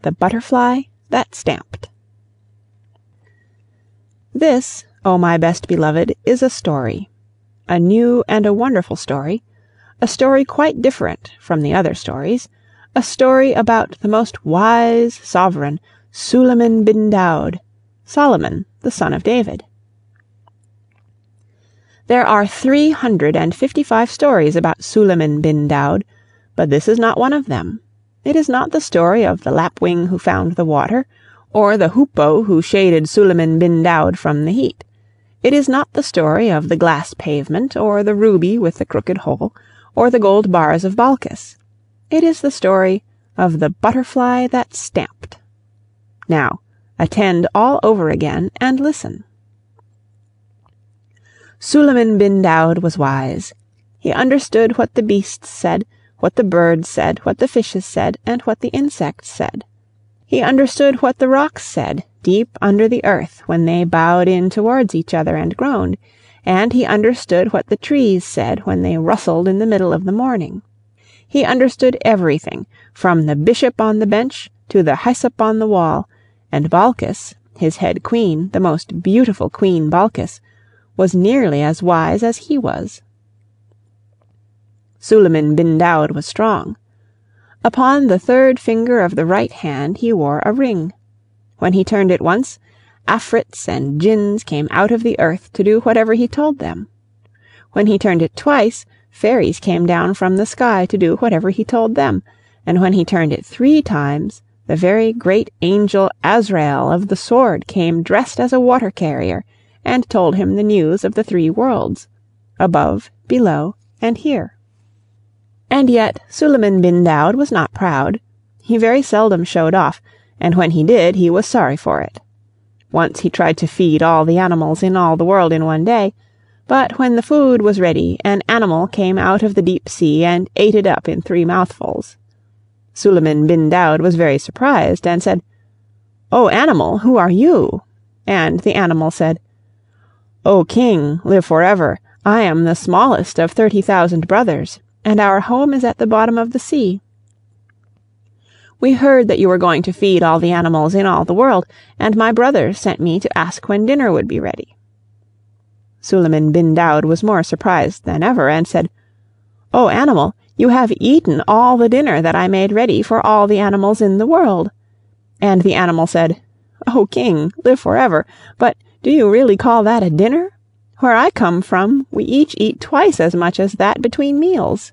the Butterfly that Stamped. This, O my best beloved, is a story, a new and a wonderful story, a story quite different from the other stories, a story about the most wise sovereign, Sulayman bin Daud, Solomon, the son of David. There are 355 stories about Sulayman bin Daud, but this is not one of them. It is not the story of the lapwing who found the water, or the hoopoe who shaded Sulayman bin Daud from the heat. It is not the story of the glass pavement, or the ruby with the crooked hole, or the gold bars of Balkis. It is the story of the Butterfly that Stamped. Now, attend all over again and listen. Sulayman bin Daud was wise. He understood what the beasts said, what the birds said, what the fishes said, and what the insects said. He understood what the rocks said, deep under the earth, when they bowed in towards each other and groaned, and he understood what the trees said when they rustled in the middle of the morning. He understood everything, from the bishop on the bench to the hyssop on the wall, and Balkis, his head queen, the most beautiful Queen Balkis, was nearly as wise as he was. Sulayman bin Daud was strong. Upon the third finger of the right hand he wore a ring. When he turned it once, afrits and jinns came out of the earth to do whatever he told them. When he turned it twice, fairies came down from the sky to do whatever he told them, and when he turned it 3 times, the very great angel Azrael of the sword came dressed as a water-carrier, and told him the news of the 3 worlds, above, below, and here. And yet Sulayman bin Daud was not proud. He very seldom showed off, and when he did he was sorry for it. Once he tried to feed all the animals in all the world in one day, but when the food was ready an animal came out of the deep sea and ate it up in 3 mouthfuls. Sulayman bin Daud was very surprised, and said, "O animal, who are you?" And the animal said, "O king, live forever, I am the smallest of 30,000 brothers, and our home is at the bottom of the sea. We heard that you were going to feed all the animals in all the world, and my brothers sent me to ask when dinner would be ready." Sulayman bin Daud was more surprised than ever, and said, "O animal, you have eaten all the dinner that I made ready for all the animals in the world." And the animal said, "O king, live forever, but do you really call that a dinner? Where I come from, we each eat twice as much as that between meals."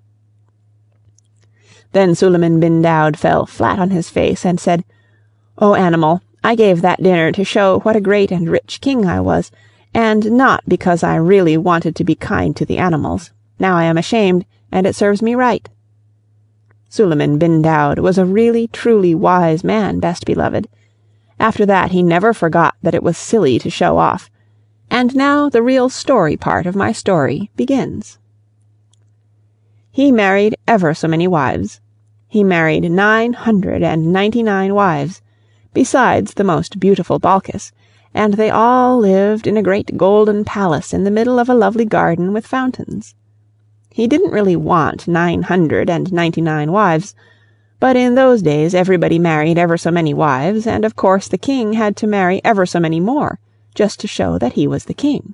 Then Sulayman bin Daud fell flat on his face and said, "O animal, I gave that dinner to show what a great and rich king I was, and not because I really wanted to be kind to the animals. Now I am ashamed, and it serves me right." Sulayman bin Daud was a really truly wise man, best beloved. After that he never forgot that it was silly to show off. And now the real story part of my story begins. He married ever so many wives. He married 999 wives, besides the most beautiful Balkis, and they all lived in a great golden palace in the middle of a lovely garden with fountains. He didn't really want 999 wives, but in those days everybody married ever so many wives, and of course the king had to marry ever so many more, just to show that he was the king.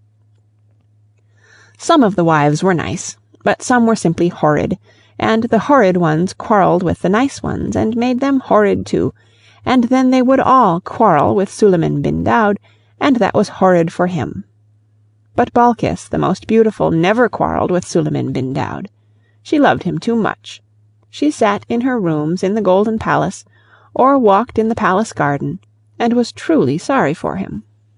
Some of the wives were nice, but some were simply horrid, and the horrid ones quarrelled with the nice ones, and made them horrid too, and then they would all quarrel with Sulayman bin Daud, and that was horrid for him. But Balkis, the most beautiful, never quarrelled with Sulayman bin Daud. She loved him too much. She sat in her rooms in the golden palace, or walked in the palace garden, and was truly sorry for him.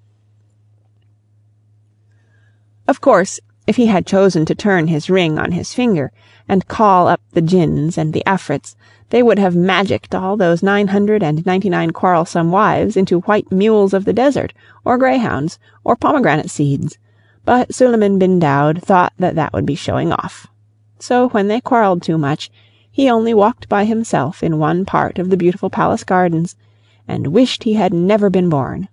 Of course, if he had chosen to turn his ring on his finger, and call up the jinns and the afrits, they would have magicked all those 999 quarrelsome wives into white mules of the desert, or greyhounds, or pomegranate seeds, but Sulayman bin Daud thought that that would be showing off. So when they quarrelled too much, he only walked by himself in one part of the beautiful palace gardens, and wished he had never been born.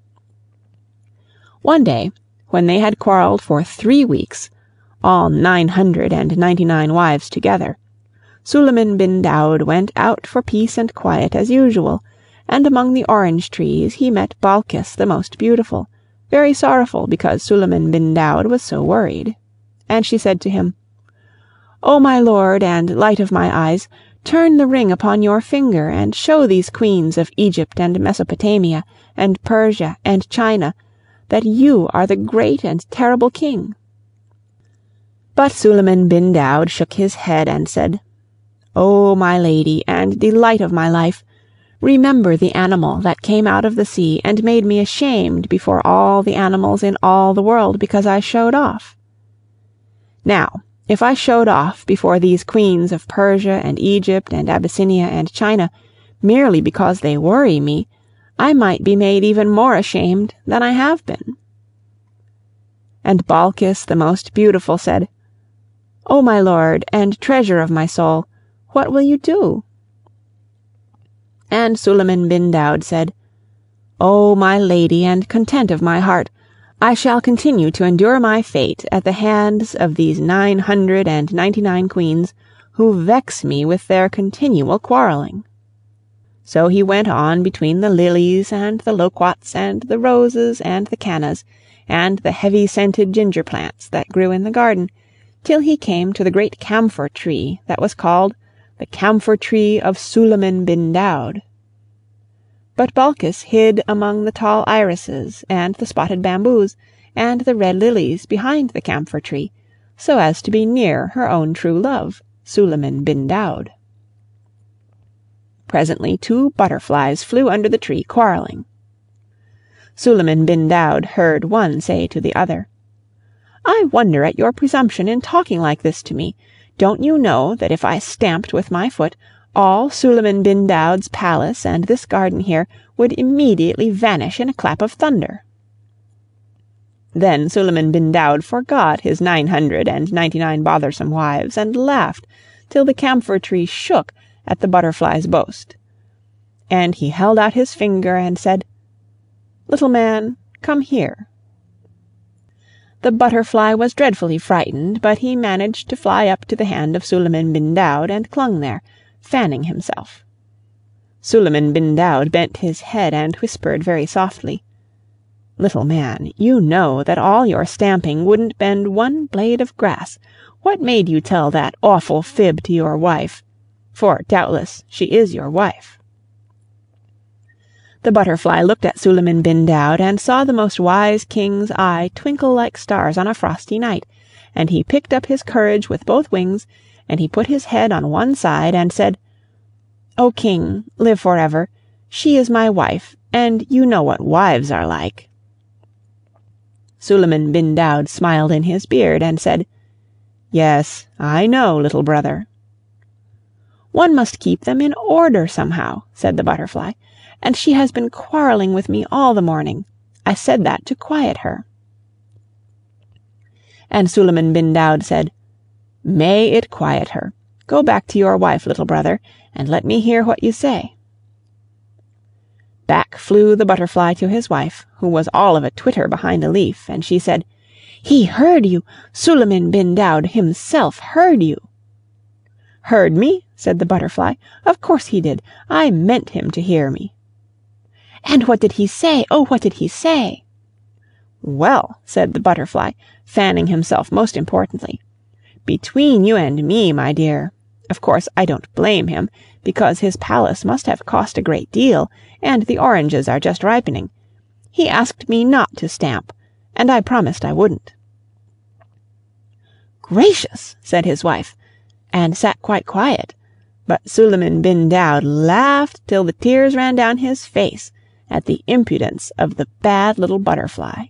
One day, when they had quarrelled for 3 weeks, all 999 wives together, Suleiman bin Daud went out for peace and quiet as usual, and among the orange trees he met Balkis the most beautiful, very sorrowful because Suleiman bin Daud was so worried. And she said to him, "O my lord and light of my eyes, turn the ring upon your finger and show these queens of Egypt and Mesopotamia and Persia and China that you are the great and terrible king." But Suleiman bin Daud shook his head and said, "O my lady and delight of my life, remember the animal that came out of the sea and made me ashamed before all the animals in all the world because I showed off. Now, if I showed off before these queens of Persia and Egypt and Abyssinia and China merely because they worry me, I might be made even more ashamed than I have been." And Balkis the most beautiful said, "O my lord and treasure of my soul, what will you do?" And Suleiman bin Daud said, "O my lady and content of my heart, I shall continue to endure my fate at the hands of these 999 queens who vex me with their continual quarrelling." So he went on between the lilies and the loquats and the roses and the cannas and the heavy-scented ginger plants that grew in the garden, till he came to the great camphor tree that was called the camphor tree of Suleiman bin Daud. But Balkis hid among the tall irises and the spotted bamboos and the red lilies behind the camphor tree, so as to be near her own true love, Suleiman bin Daud. Presently 2 butterflies flew under the tree quarrelling. Suleiman bin Daud heard one say to the other, "I wonder at your presumption in talking like this to me. Don't you know that if I stamped with my foot, all Suleiman bin Daud's palace and this garden here would immediately vanish in a clap of thunder?" Then Suleiman bin Daud forgot his 999 bothersome wives and laughed till the camphor tree shook at the butterfly's boast. And he held out his finger and said, "Little man, come here." The butterfly was dreadfully frightened, but he managed to fly up to the hand of Suleiman bin Daud and clung there, fanning himself. Suleiman bin Daud bent his head and whispered very softly, "Little man, you know that all your stamping wouldn't bend one blade of grass. What made you tell that awful fib to your wife? For doubtless she is your wife." The butterfly looked at Suleiman bin Daud and saw the most wise king's eye twinkle like stars on a frosty night, and he picked up his courage with both wings, and he put his head on one side and said, "O king, live forever. She is my wife, and you know what wives are like." Suleiman bin Daud smiled in his beard and said, "Yes, I know, little brother." "One must keep them in order somehow," said the butterfly, "and she has been quarrelling with me all the morning. I said that to quiet her." And Suleiman bin Daud said, "May it quiet her. Go back to your wife, little brother, and let me hear what you say." Back flew the butterfly to his wife, who was all of a twitter behind a leaf, and she said, "He heard you! Suleiman bin Daud himself heard you!" "Heard me?" said the butterfly. "Of course he did. I meant him to hear me." "And what did he say? Oh, what did he say?" "Well," said the butterfly, fanning himself most importantly, "between you and me, my dear, of course I don't blame him, because his palace must have cost a great deal, and the oranges are just ripening. He asked me not to stamp, and I promised I wouldn't." "Gracious!" said his wife, and sat quite quiet, but Suleiman bin Daud laughed till the tears ran down his face at the impudence of the bad little butterfly.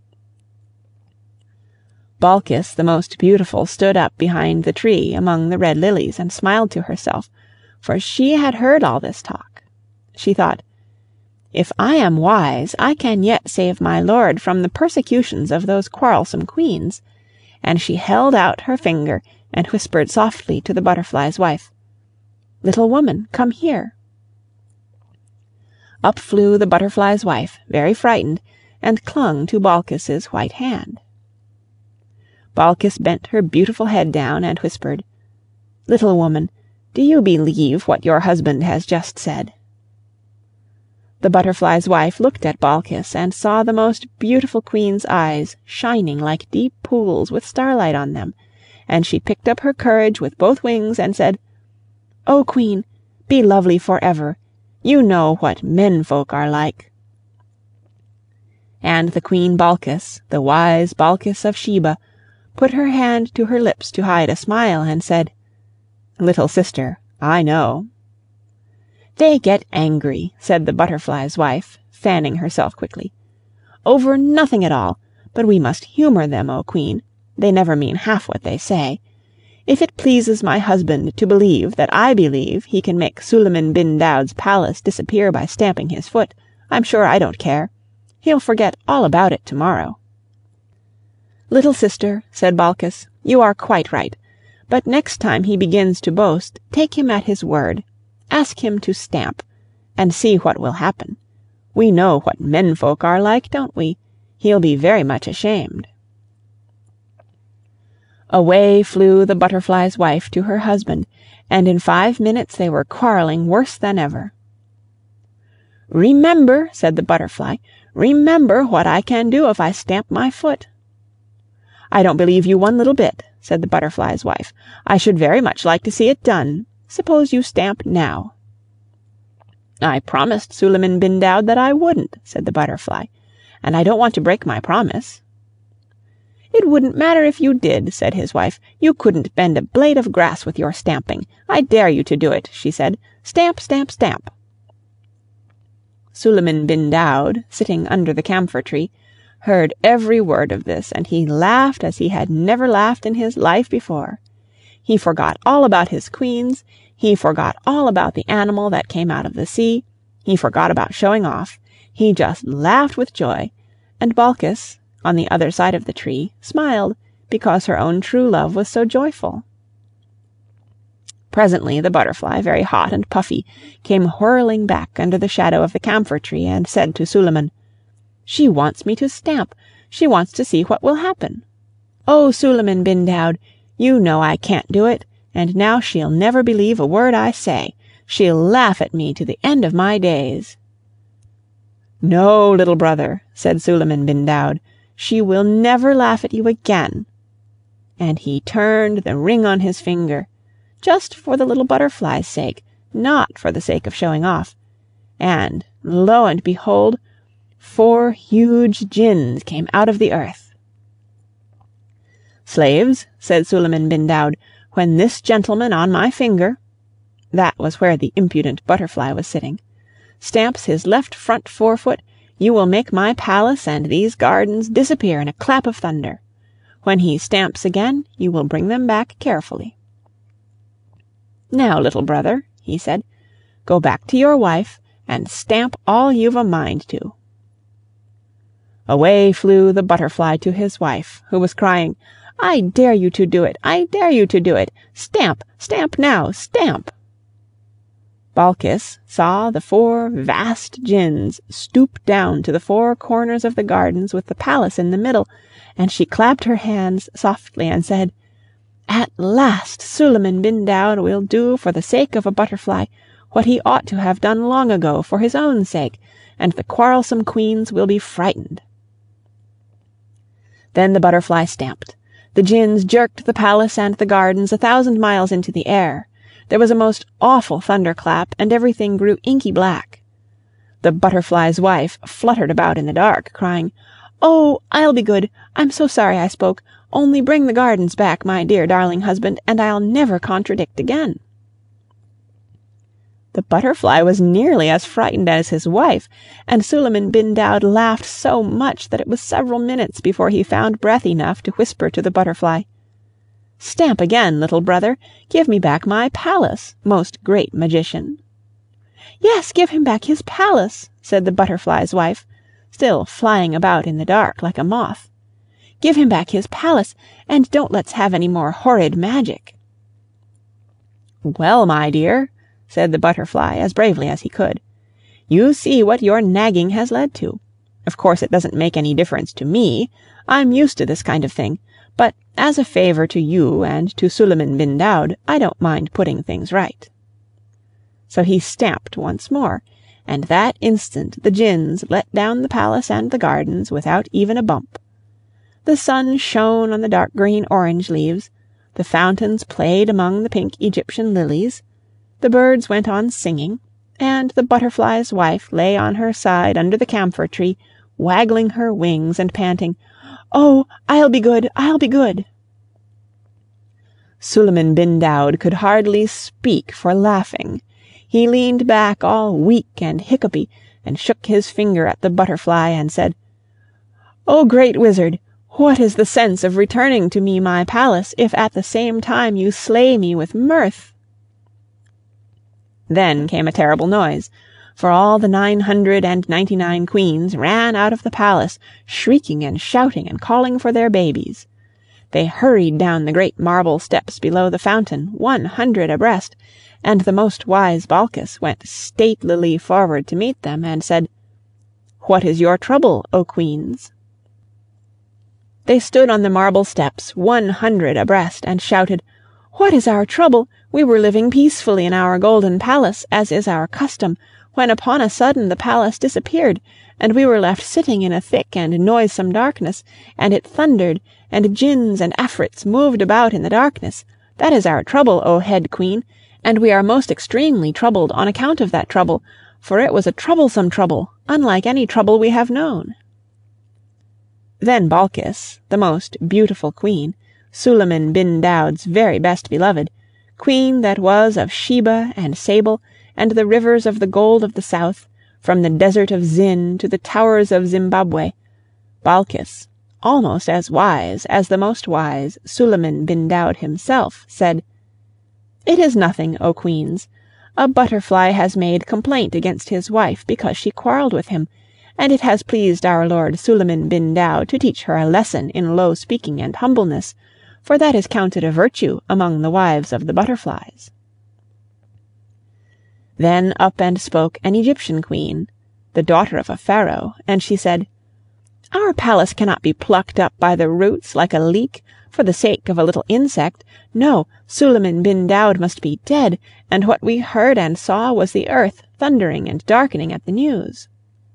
Balkis the most beautiful stood up behind the tree among the red lilies and smiled to herself, for she had heard all this talk. She thought, "If I am wise, I can yet save my lord from the persecutions of those quarrelsome queens," and she held out her finger and whispered softly to the butterfly's wife, "Little woman, come here." Up flew the butterfly's wife, very frightened, and clung to Balkis's white hand. Balkis bent her beautiful head down and whispered, "Little woman, Do you believe what your husband has just said?" The butterfly's wife looked at Balkis and saw the most beautiful queen's eyes shining like deep pools with starlight on them, and she picked up her courage with both wings and said, "O Queen, be lovely forever. You know what men-folk are like." And the Queen Balkis, the wise Balkis of Sheba, put her hand to her lips to hide a smile and said, "Little sister, I know." "They get angry," said the butterfly's wife, fanning herself quickly, "over nothing at all, but we must humour them, O Queen. They never mean half what they say. If it pleases my husband to believe that I believe he can make Sulayman bin Daud's palace disappear by stamping his foot, I'm sure I don't care. He'll forget all about it tomorrow." "Little sister," said Balkis, "you are quite right. But next time he begins to boast, take him at his word. Ask him to stamp, and see what will happen. We know what men-folk are like, don't we? He'll be very much ashamed." Away flew the butterfly's wife to her husband, and in 5 minutes they were quarrelling worse than ever. "Remember," said the butterfly, "remember what I can do if I stamp my foot." "I don't believe you one little bit," said the butterfly's wife. "I should very much like to see it done. Suppose you stamp now." "I promised Sulayman bin Daud that I wouldn't," said the butterfly, "and I don't want to break my promise." "It wouldn't matter if you did," said his wife. "You couldn't bend a blade of grass with your stamping. I dare you to do it," she said. "Stamp, stamp, stamp." Sulayman bin Daud, sitting under the camphor tree, heard every word of this, and he laughed as he had never laughed in his life before. He forgot all about his queens, he forgot all about the animal that came out of the sea, he forgot about showing off. He just laughed with joy, and Balkis, on the other side of the tree, smiled because her own true love was so joyful. Presently the butterfly, very hot and puffy, came whirling back under the shadow of the camphor tree and said to Sulayman, "She wants me to stamp. She wants to see what will happen. Oh, Sulayman bin Daud, you know I can't do it, and now she'll never believe a word I say. She'll laugh at me to the end of my days." "No, little brother," said Sulayman bin Daud, "she will never laugh at you again." And he turned the ring on his finger, just for the little butterfly's sake, not for the sake of showing off, and, lo and behold, 4 huge jinns came out of the earth. "Slaves," said Sulayman bin Daud, "when this gentleman on my finger," that was where the impudent butterfly was sitting, "stamps his left front forefoot, you will make my palace and these gardens disappear in a clap of thunder. When he stamps again, you will bring them back carefully. Now, little brother," he said, "go back to your wife and stamp all you've a mind to." Away flew the butterfly to his wife, who was crying, "I dare you to do it! I dare you to do it! Stamp! Stamp now! Stamp!" Balkis saw the 4 vast jinns stoop down to the 4 corners of the gardens with the palace in the middle, and she clapped her hands softly and said, "At last Sulayman bin Daud will do for the sake of a butterfly what he ought to have done long ago for his own sake, and the quarrelsome queens will be frightened." Then the butterfly stamped. The jinns jerked the palace and the gardens 1,000 miles into the air. There was a most awful thunderclap, and everything grew inky black. The butterfly's wife fluttered about in the dark, crying, "Oh, I'll be good. I'm so sorry I spoke. Only bring the gardens back, my dear darling husband, and I'll never contradict again." The butterfly was nearly as frightened as his wife, and Sulayman bin Daud laughed so much that it was several minutes before he found breath enough to whisper to the butterfly, "Stamp again, little brother. Give me back my palace, most great magician." "Yes, give him back his palace," said the butterfly's wife, still flying about in the dark like a moth. "Give him back his palace, and don't let's have any more horrid magic." "Well, my dear," said the butterfly as bravely as he could, "you see what your nagging has led to. Of course it doesn't make any difference to me. I'm used to this kind of thing. But as a favour to you and to Suleiman bin Daud, I don't mind putting things right." So he stamped once more, and that instant the Jinns let down the palace and the gardens without even a bump. The sun shone on the dark green orange leaves, the fountains played among the pink Egyptian lilies, the birds went on singing, and the butterfly's wife lay on her side under the camphor tree, waggling her wings and panting, "Oh, I'll be good, I'll be good." Suleiman bin Daud could hardly speak for laughing. He leaned back all weak and hiccupy, and shook his finger at the butterfly, and said, "O great wizard, what is the sense of returning to me my palace, if at the same time you slay me with mirth?" Then came a terrible noise, for all the 999 queens ran out of the palace, shrieking and shouting and calling for their babies. They hurried down the great marble steps below the fountain, 100 abreast, and the most wise Balkis went statelily forward to meet them, and said, "What is your trouble, O queens?" They stood on the marble steps, 100 abreast, and shouted, "What is our trouble? We were living peacefully in our golden palace, as is our custom, when upon a sudden the palace disappeared, and we were left sitting in a thick and noisome darkness, and it thundered, and Jinns and Afrits moved about in the darkness. That is our trouble, O head queen, and we are most extremely troubled on account of that trouble, for it was a troublesome trouble, unlike any trouble we have known." Then Balkis, the most beautiful queen, Suleiman bin Daud's very best beloved, queen that was of Sheba and Sable, and the rivers of the gold of the south, from the desert of Zin to the towers of Zimbabwe, Balkis, almost as wise as the most wise Suleiman bin Daud himself, said, "It is nothing, O queens. A butterfly has made complaint against his wife because she quarrelled with him, and it has pleased our lord Suleiman bin Daud to teach her a lesson in low speaking and humbleness, for that is counted a virtue among the wives of the butterflies." Then up and spoke an Egyptian queen, the daughter of a pharaoh, and she said, "Our palace cannot be plucked up by the roots like a leek, for the sake of a little insect. No, Suleiman bin Daud must be dead, and what we heard and saw was the earth thundering and darkening at the news."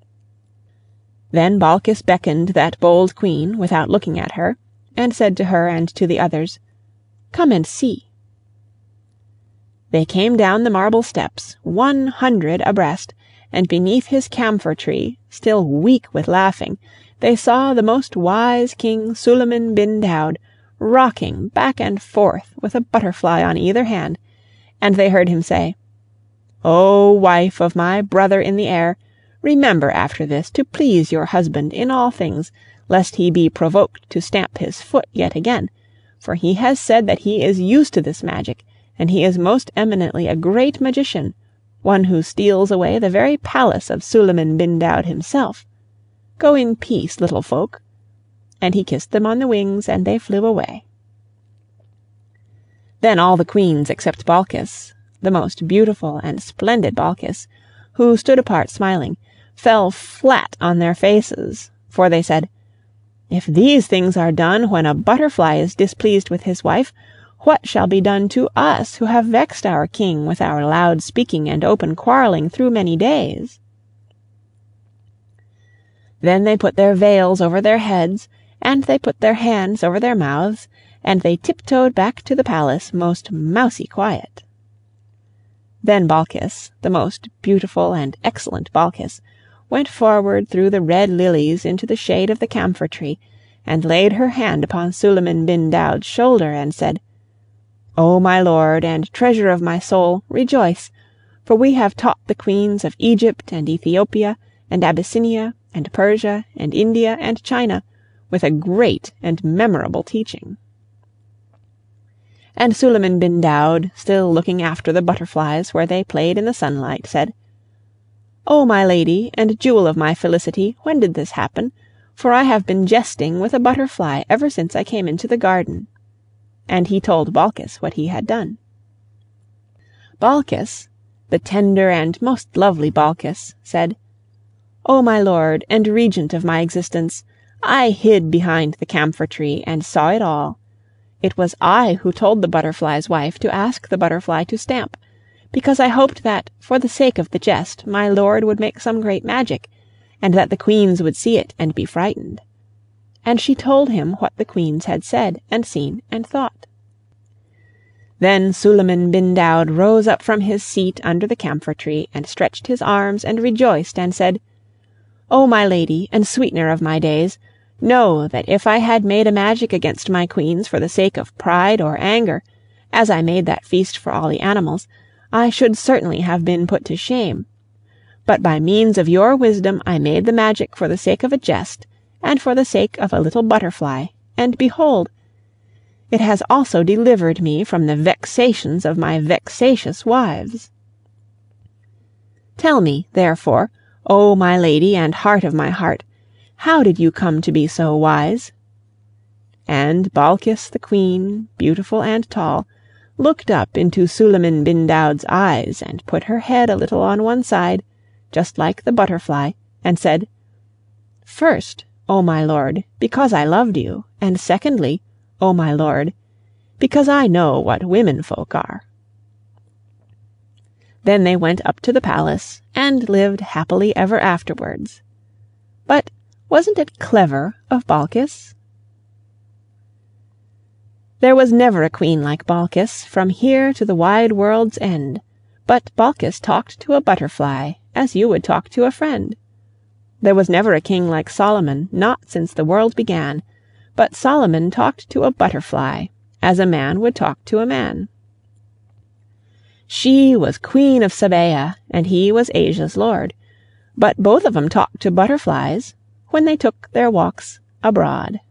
Then Balkis beckoned that bold queen without looking at her, and said to her and to the others, "Come and see." They came down the marble steps, 100 abreast, and beneath his camphor tree, still weak with laughing, they saw the most wise king Suleiman bin Daud rocking back and forth with a butterfly on either hand, and they heard him say, "O wife of my brother in the air, remember after this to please your husband in all things, lest he be provoked to stamp his foot yet again, for he has said that he is used to this magic, and he is most eminently a great magician, one who steals away the very palace of Suleiman bin Daud himself. Go in peace, little folk." And he kissed them on the wings, and they flew away. Then all the queens except Balkis, the most beautiful and splendid Balkis, who stood apart smiling, fell flat on their faces, for they said, "If these things are done when a butterfly is displeased with his wife, what shall be done to us who have vexed our king with our loud speaking and open quarrelling through many days?" Then they put their veils over their heads, and they put their hands over their mouths, and they tiptoed back to the palace most mousy quiet. Then Balkis, the most beautiful and excellent Balkis, went forward through the red lilies into the shade of the camphor tree, and laid her hand upon Suleiman bin Daud's shoulder, and said, "O my lord and treasure of my soul, rejoice, for we have taught the queens of Egypt and Ethiopia and Abyssinia and Persia and India and China with a great and memorable teaching." And Suleiman bin Daud, still looking after the butterflies where they played in the sunlight, said, "O my lady and jewel of my felicity, when did this happen? For I have been jesting with a butterfly ever since I came into the garden." And he told Balkis what he had done. Balkis, the tender and most lovely Balkis, said, "O my lord and regent of my existence, I hid behind the camphor tree and saw it all. It was I who told the butterfly's wife to ask the butterfly to stamp, because I hoped that, for the sake of the jest, my lord would make some great magic, and that the queens would see it and be frightened." And she told him what the queens had said and seen and thought. Then Sulayman bin Daud rose up from his seat under the camphor tree, and stretched his arms and rejoiced, and said, "O my lady and sweetener of my days, know that if I had made a magic against my queens for the sake of pride or anger, as I made that feast for all the animals, I should certainly have been put to shame. But by means of your wisdom I made the magic for the sake of a jest, and for the sake of a little butterfly, and behold, it has also delivered me from the vexations of my vexatious wives. Tell me, therefore, O my lady and heart of my heart, how did you come to be so wise?" And Balkis the queen, beautiful and tall, looked up into Sulayman bin Daud's eyes, and put her head a little on one side, just like the butterfly, and said, "First, O my lord, because I loved you, and secondly, O my lord, because I know what women folk are." Then they went up to the palace, and lived happily ever afterwards. But wasn't it clever of Balkis? There was never a queen like Balkis, from here to the wide world's end. But Balkis talked to a butterfly, as you would talk to a friend. There was never a king like Solomon, not since the world began. But Solomon talked to a butterfly, as a man would talk to a man. She was Queen of Sabea, and he was Asia's lord. But both of 'em talked to butterflies when they took their walks abroad.